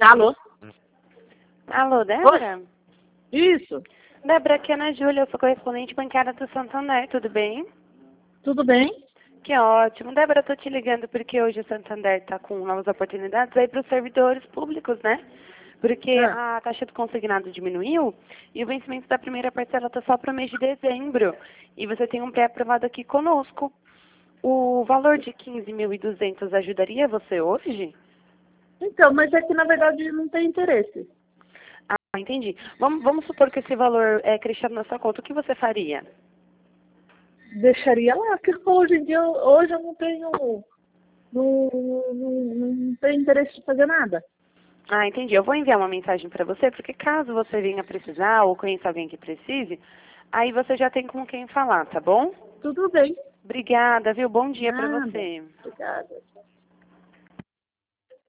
Alô? Alô, Débora? Isso. Débora, aqui é a Ana Júlia, eu sou correspondente bancária do Santander, tudo bem? Tudo bem? Que ótimo. Débora, eu tô te ligando porque hoje o Santander tá com novas oportunidades aí para os servidores públicos, né? Porque a taxa do consignado diminuiu e o vencimento da primeira parcela tá só para o mês de dezembro. E você tem um pré-aprovado aqui conosco. O valor de 15.200 ajudaria você hoje? Então, mas é que na verdade não tem interesse. Ah, entendi. Vamos supor que esse valor é crescido na sua conta. O que você faria? Deixaria lá, porque hoje em dia, hoje eu não tenho, não tenho interesse de fazer nada. Ah, entendi. Eu vou enviar uma mensagem para você, porque caso você venha precisar ou conheça alguém que precise, aí você já tem com quem falar, tá bom? Tudo bem. Obrigada, viu? Bom dia para Nada. você. Obrigada.